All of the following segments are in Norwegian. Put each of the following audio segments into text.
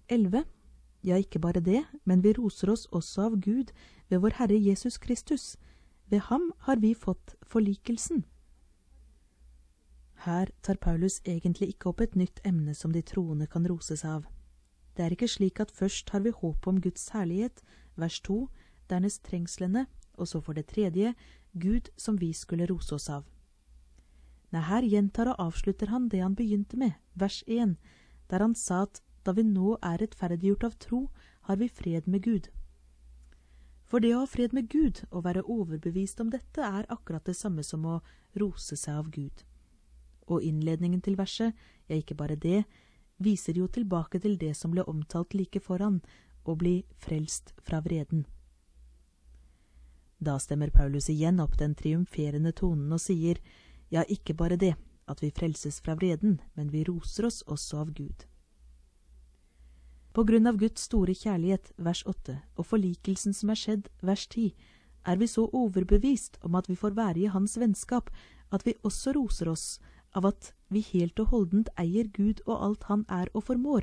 11. Ja, ikke bare det, men vi roser oss også av Gud ved vår Herre Jesus Kristus. Ved ham har vi fått forlikelsen. Her tar Paulus egentlig ikke opp et nytt emne som de troende kan roses av. Det er ikke slik at først har vi håp om Guds herlighet, vers 2, dernest trengslene, og så for det tredje, Gud som vi skulle rose oss av. Nei, her gjentar og avslutter han det han begynte med, vers 1, der han sa at da vi nå er rettferdiggjort av tro, har vi fred med Gud. For det å ha fred med Gud, og være overbevist om dette, er akkurat det samme som å rose seg av Gud. Og innledningen til verset, ja ikke bare det, viser jo tilbake til det som ble omtalt like foran, å bli frelst fra vreden. Da stemmer Paulus igjen opp den triumferende tonen og sier, ja ikke bare det, at vi frelses fra vreden, men vi roser oss også av Gud. På grunn av Guds store kjærlighet, vers 8, og forlikelsen som er skjedd, vers 10, er vi så overbevist om at vi får være i hans vennskap, at vi også roser oss av at vi helt og holdent eier Gud og alt han er og formår.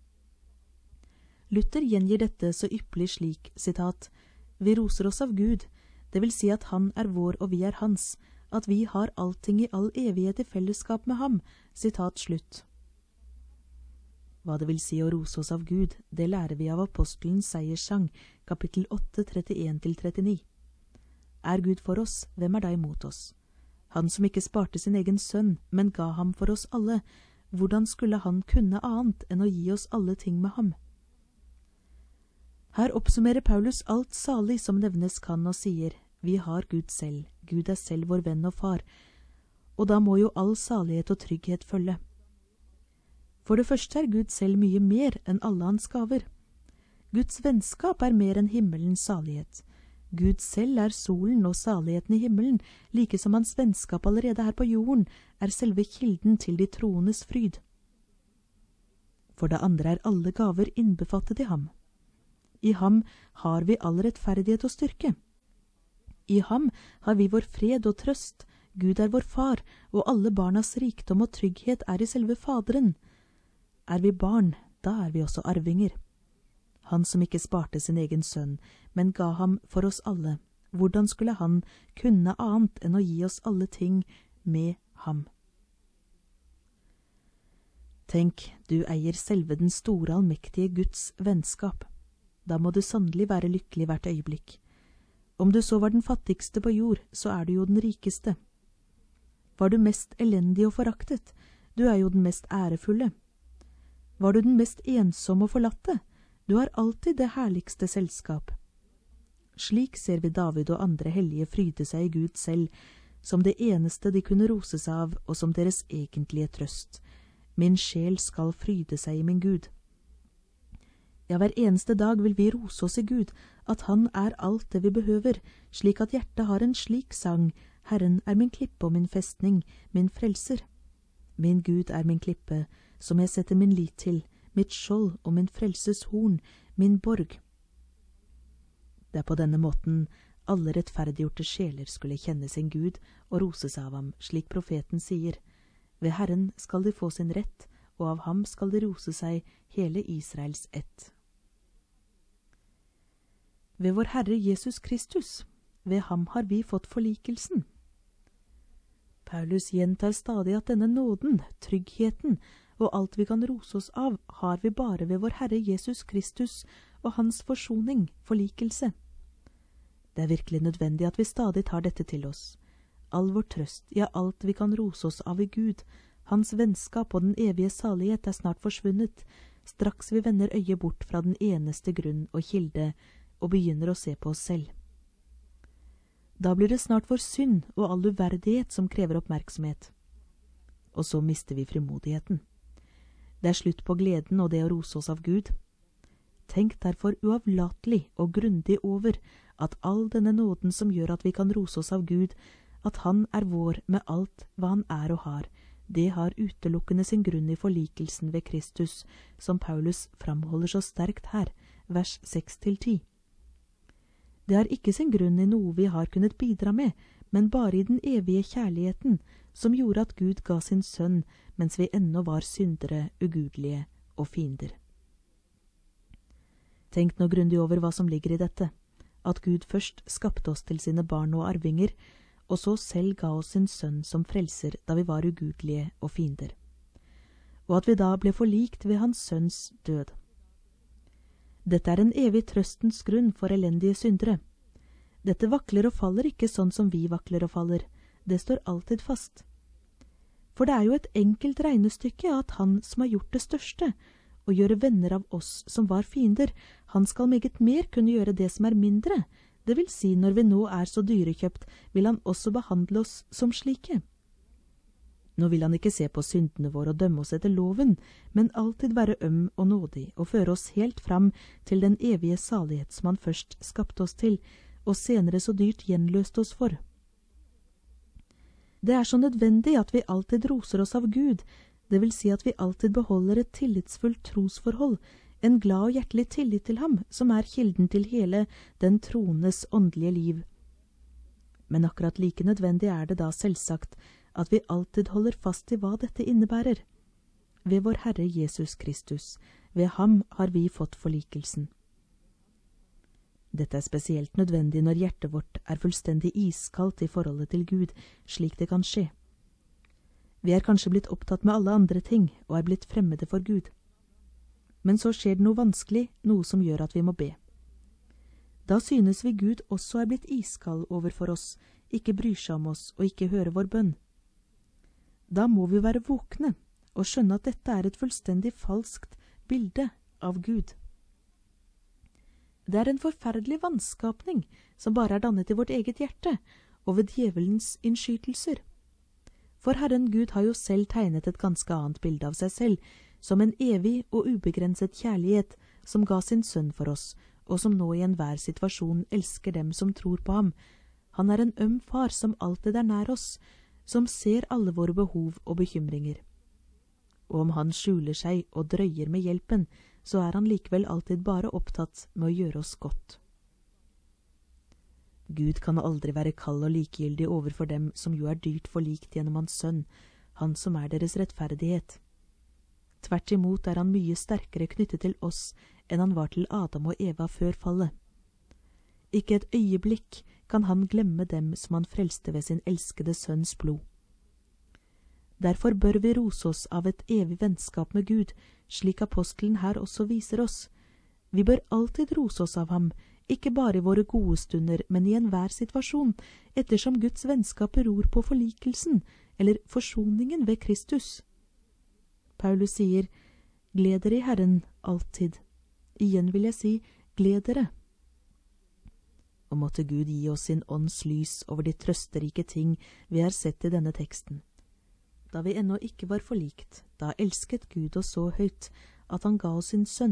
Luther gjengir dette så ypperlig slik, sitat, vi roser oss av Gud, det vil si at han er vår og vi er hans, at vi har allting i all evighet i fellesskap med ham, sitat slutt. Hva det vil si å rose oss av Gud, det lærer vi av apostelens seierssang, kapittel 8, 31-39. Er Gud for oss, hvem er da imot oss? Han som ikke sparte sin egen sønn, men ga ham for oss alle, hvordan skulle han kunne annet enn å gi oss alle ting med ham? Her oppsummerer Paulus alt salig som nevnes kan og sier, vi har Gud selv, Gud er selv vår venn og far, og da må jo all salighet og trygghet følge. For det første er Gud selv mye mer enn alle hans gaver. Guds vennskap er mer enn himmelens salighet. Gud selv er solen og saligheten i himmelen, like som hans vennskap allerede her på jorden er selve kilden til de troendes fryd. For det andre er alle gaver innbefattet i ham. I ham har vi all rettferdighet og styrke. I ham har vi vår fred og trøst, Gud er vår far, og alle barnas rikdom og trygghet er i selve Faderen. Er vi barn, da er vi også arvinger. Han som ikke sparte sin egen sønn, men ga ham for oss alle, hvordan skulle han kunne annet enn å gi oss alle ting med ham? Tenk, du eier selve den store allmektige Guds vennskap. Da må du sannelig være lykkelig hvert øyeblikk. Om du så var den fattigste på jord, så er du jo den rikeste. Var du mest elendig og foraktet, du er jo den mest ærefulle. Var du den mest ensomme og forlatte, du har alltid det herligste selskap. Slik ser vi David og andre hellige fryde seg i Gud selv, som det eneste de kunne rose seg av, og som deres egentlige trøst. Min sjel skal fryde seg i min Gud. Ja, hver eneste dag vil vi rose oss i Gud, at han er alt det vi behøver, slik at hjertet har en slik sang, Herren er min klippe og min festning, min frelser. Min Gud er min klippe, som jeg setter min lit til, mitt skjold og min frelses horn, min borg. Det er på denne måten alle rettferdiggjorte sjeler skulle kjenne sin Gud og rose seg av ham, slik profeten sier. Ved Herren skal de få sin rett, og av ham skal de rose seg hele Israels ett. Ved vår Herre Jesus Kristus, ved ham har vi fått forlikelsen. Paulus gjentar stadig at denne nåden, tryggheten og alt vi kan rose oss av, har vi bare ved vår Herre Jesus Kristus og hans forsoning, forlikelse. Det er virkelig nødvendig at vi stadig tar dette til oss. All vår trøst, ja alt vi kan rose oss av i Gud, hans vennskap og den evige salighet er snart forsvunnet, straks vi vender øyet bort fra den eneste grunn og kilde, og begynner å se på oss selv. Da blir det snart vår synd og all uverdighet som krever oppmerksomhet. Og så mister vi frimodigheten. Det er slutt på gleden og det å rose oss av Gud. Tenk derfor uavlatelig og grundig over at all denne nåden som gjør at vi kan rose oss av Gud, at han er vår med alt hva han er og har, det har utelukkende sin grunn i forlikelsen ved Kristus, som Paulus framholder så sterkt her, vers 6-10. Det har ikke sin grunn i noe vi har kunnet bidra med, men bare i den evige kjærligheten, som gjorde at Gud ga sin sønn, mens vi ennå var syndere, ugudelige og fiender. Tenk nå grundig over hva som ligger i dette, at Gud først skapte oss til sine barn og arvinger, og så selv ga oss sin sønn som frelser da vi var ugudelige og fiender, og at vi da ble forlikt ved hans sønns død. Dette er en evig trøstens grunn for elendige syndere. Dette vakler og faller ikke sånn som vi vakler og faller, det står alltid fast. For det er jo et enkelt regnestykke at han som har gjort det største, å gjøre venner av oss som var fiender, han skal meget mer kunne gjøre det som er mindre. Det vil si, når vi nå er så dyrekjøpt, vil han også behandle oss som slike. Nå vil han ikke se på syndene våre og dømme oss etter loven, men alltid være øm og nådig og føre oss helt fram til den evige salighet som han først skapte oss til, og senere så dyrt gjenløste oss for. Det er så nødvendig at vi alltid roser oss av Gud, det vil si at vi alltid beholder et tillitsfullt trosforhold, en glad og hjertelig tillit til ham, som er kilden til hele den troendes åndelige liv. Men akkurat like nødvendig er det da selvsagt at vi alltid holder fast i hva dette innebærer. Ved vår Herre Jesus Kristus, ved ham har vi fått forlikelsen. Dette er spesielt nødvendig når hjertet vårt er fullstendig iskaldt i forholdet til Gud, slik det kan skje. Vi er kanskje blitt opptatt med alle andre ting og er blitt fremmede for Gud. Men så skjer det noe vanskelig, noe som gjør at vi må be. Da synes vi Gud også er blitt iskald overfor oss, ikke bryr seg om oss og ikke hører vår bønn. Da må vi være våkne og skjønne at dette er et fullstendig falskt bilde av Gud. Det er en forferdelig vanskapning som bare er dannet i vårt eget hjerte og ved djevelens innskytelser. For Herren Gud har jo selv tegnet et ganske annet bilde av seg selv, som en evig og ubegrenset kjærlighet som ga sin sønn for oss, og som nå i enhver situasjon elsker dem som tror på ham. Han er en øm far som alltid er nær oss, som ser alle våre behov og bekymringer. Og om han skjuler seg og drøyer med hjelpen, så er han likevel alltid bare opptatt med å gjøre oss godt. Gud kan aldri være kald og likegyldig overfor dem som jo er dyrt forlikt gjennom hans sønn, han som er deres rettferdighet. Tvert imot er han mye sterkere knyttet til oss enn han var til Adam og Eva før fallet. Ikke et øyeblikk kan han glemme dem som han frelste ved sin elskede sønns blod. Derfor bør vi rose oss av et evig vennskap med Gud, slik apostelen her også viser oss. Vi bør alltid rose oss av ham, ikke bare i våre gode stunder, men i enhver situasjon, ettersom Guds vennskap beror på forlikelsen, eller forsoningen ved Kristus. Paulus sier, gled dere i Herren alltid. Igjen vil jeg si, gled dere. Og måtte Gud gi oss sin ånds lys over de trøsterike ting vi har sett i denne teksten. Da vi ennå ikke var forlikt, da elsket Gud oss så høyt at han ga oss sin sønn.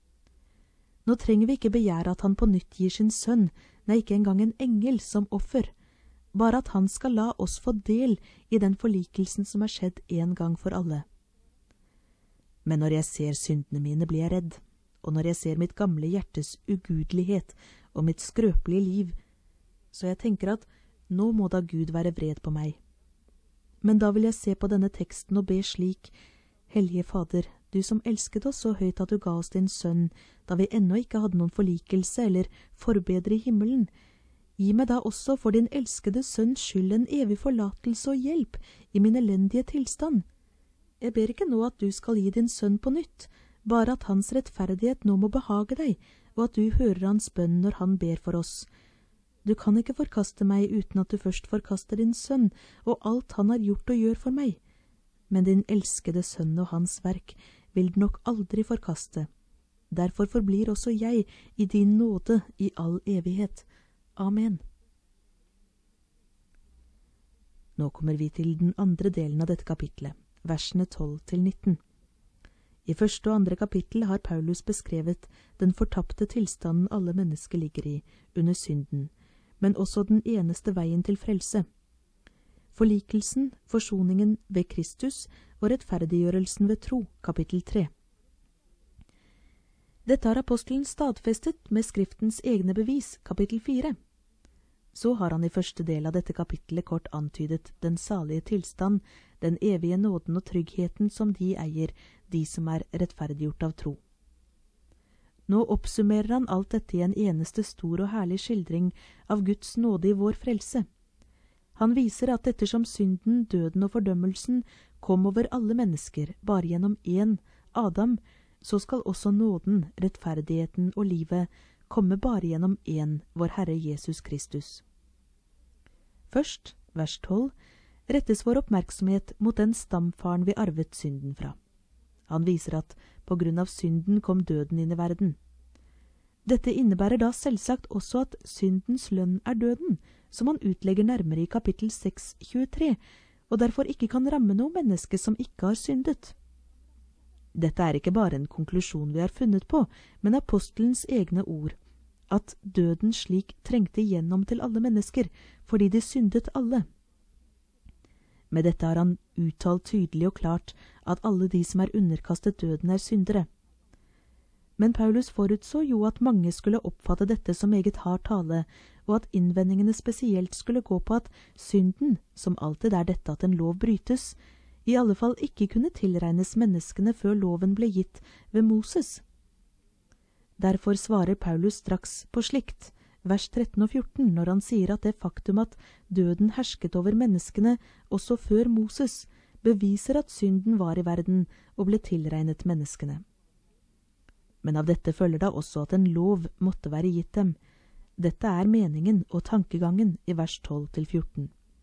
Nå trenger vi ikke begjære at han på nytt gir sin sønn, nei, ikke engang en engel som offer, bare at han skal la oss få del i den forlikelsen som er skjedd en gang for alle. Men når jeg ser syndene mine, blir jeg redd, og når jeg ser mitt gamle hjertes ugudelighet og mitt skrøpelige liv, så jeg tenker at nå må da Gud være vred på meg. Men da vil jeg se på denne teksten og be slik, Hellige Fader, du som elsket oss så høyt at du ga oss din sønn, da vi ennå ikke hadde noen forlikelse eller forbedre i himmelen, gi meg da også for din elskede sønns skyld en evig forlatelse og hjelp i min elendige tilstand. Jeg ber ikke nå at du skal gi din sønn på nytt, bare at hans rettferdighet nå må behage deg, og at du hører hans bønn når han ber for oss. Du kan ikke forkaste meg uten at du først forkaster din sønn og alt han har gjort og gjør for meg. Men din elskede sønn og hans verk vil du nok aldri forkaste. Derfor forblir også jeg i din nåde i all evighet. Amen. Nå kommer vi til den andre delen av dette kapitlet, versene 12-19. I første og andre kapittel har Paulus beskrevet den fortapte tilstanden alle mennesker ligger i under synden, men også den eneste veien til frelse. Forlikelsen, forsoningen ved Kristus og rettferdiggjørelsen ved tro, kapittel 3. Dette har apostelen stadfestet med skriftens egne bevis, kapittel 4. Så har han i første del av dette kapittelet kort antydet den salige tilstand, den evige nåden og tryggheten som de eier, de som er rettferdiggjort av tro. Nå oppsummerer han alt dette i en eneste stor og herlig skildring av Guds nåde i vår frelse. Han viser at ettersom synden, døden og fordømmelsen kom over alle mennesker bare gjennom én, Adam, så skal også nåden, rettferdigheten og livet komme bare gjennom én, vår Herre Jesus Kristus. Først, vers 12, rettes vår oppmerksomhet mot den stamfaren vi arvet synden fra. Han viser at på grunn av synden kom døden inn i verden. Dette innebærer da selvsagt også at syndens lønn er døden, som han utlegger nærmere i kapittel 6:23, og derfor ikke kan ramme noe menneske som ikke har syndet. Dette er ikke bare en konklusjon vi har funnet på, men apostelens egne ord, at døden slik trengte igjennom til alle mennesker, fordi de syndet alle. Med dette har han uttalt tydelig og klart at alle de som er underkastet døden er syndere. Men Paulus forutså jo at mange skulle oppfatte dette som eget hard tale, og at innvendingene spesielt skulle gå på at synden, som alltid er dette at en lov brytes, i alle fall ikke kunne tilregnes menneskene før loven ble gitt ved Moses. Derfor svarer Paulus straks på slikt, vers 13 og 14, når han sier at det faktum at døden hersket over menneskene også før Moses, beviser at synden var i verden og ble tilregnet menneskene. Men av dette følger da også at en lov måtte være gitt dem. Dette er meningen og tankegangen i vers 12-14.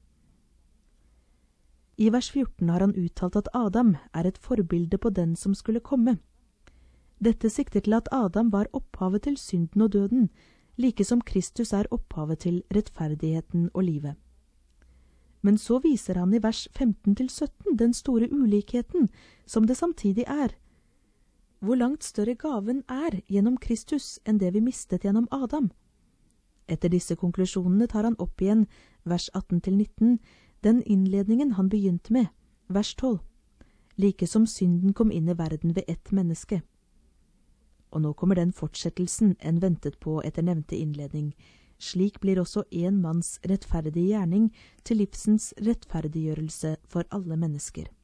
I vers 14 har han uttalt at Adam er et forbilde på den som skulle komme. Dette sikter til at Adam var opphavet til synden og døden, like som Kristus er opphavet til rettferdigheten og livet. Men så viser han i vers 15-17 den store ulikheten som det samtidig er. Hvor langt større gaven er gjennom Kristus enn det vi mistet gjennom Adam. Etter disse konklusjonene tar han opp igjen vers 18-19, den innledningen han begynte med, vers 12, like som synden kom inn i verden ved ett menneske. Og nå kommer den fortsettelsen en ventet på etter nevnte innledning. Slik blir også en manns rettferdige gjerning til livsens rettferdiggjørelse for alle mennesker.